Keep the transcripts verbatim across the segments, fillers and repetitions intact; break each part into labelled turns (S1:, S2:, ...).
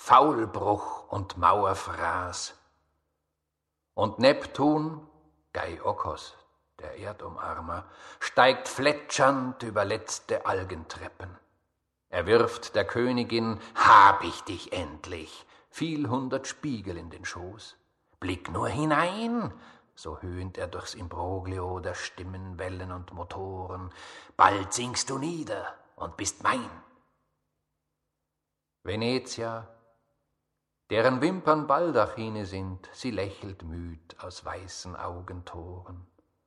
S1: Faulbruch und Mauerfraß. Und Neptun, Geiokos, der Erdumarmer, steigt fletschend über letzte Algentreppen. Er wirft der Königin, hab ich dich endlich, viel hundert Spiegel in den Schoß. Blick nur hinein, so höhnt er durchs Imbroglio der Stimmen, Wellen und Motoren. Bald sinkst du nieder und bist mein. Venezia, deren Wimpern Baldachine sind, sie lächelt müd aus weißen Augentoren.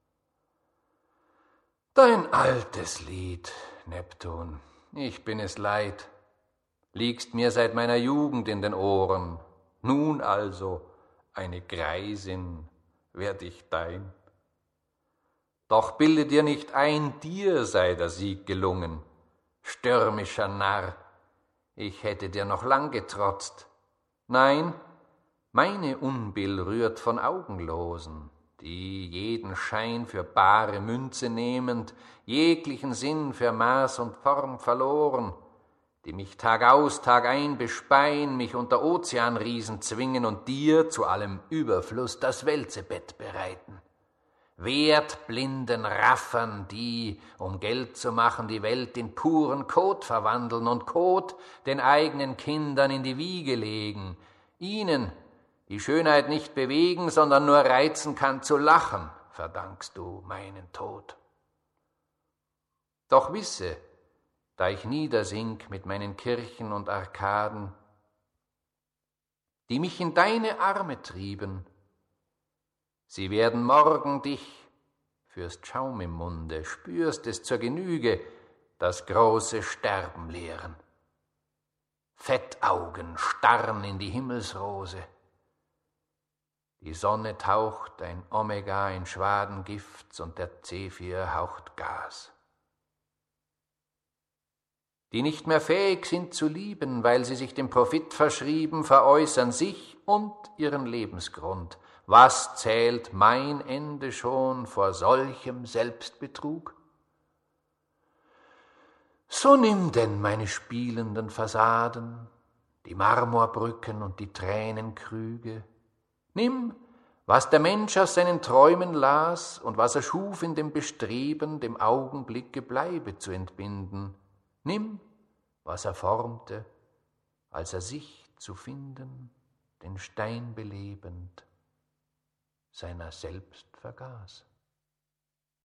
S1: Dein altes Lied, Neptun, ich bin es leid, liegst mir seit meiner Jugend in den Ohren. Nun also, eine Greisin, werd ich dein. Doch bilde dir nicht ein, dir sei der Sieg gelungen, stürmischer Narr, ich hätte dir noch lang getrotzt. Nein, meine Unbill rührt von Augenlosen, die jeden Schein für bare Münze nehmend, jeglichen Sinn für Maß und Form verloren, die mich Tag aus, Tag ein bespeien, mich unter Ozeanriesen zwingen und dir zu allem Überfluss das Wälzebett bereiten. Wertblinden Raffern, die, um Geld zu machen, die Welt in puren Kot verwandeln und Kot den eigenen Kindern in die Wiege legen, ihnen die Schönheit nicht bewegen, sondern nur reizen kann zu lachen, verdankst du meinen Tod. Doch wisse, da ich niedersink mit meinen Kirchen und Arkaden, die mich in deine Arme trieben, sie werden morgen dich, führst Schaum im Munde, spürst es zur Genüge, das große Sterben lehren. Fettaugen starren in die Himmelsrose, die Sonne taucht ein Omega in Schwaden Gifts und der Zephyr haucht Gas. Die nicht mehr fähig sind zu lieben, weil sie sich dem Profit verschrieben, veräußern sich und ihren Lebensgrund. Was zählt mein Ende schon vor solchem Selbstbetrug? So nimm denn meine spielenden Fassaden, die Marmorbrücken und die Tränenkrüge. Nimm, was der Mensch aus seinen Träumen las und was er schuf in dem Bestreben, dem Augenblicke Bleibe zu entbinden. Nimm, was er formte, als er sich zu finden, den Stein belebend, seiner selbst vergaß.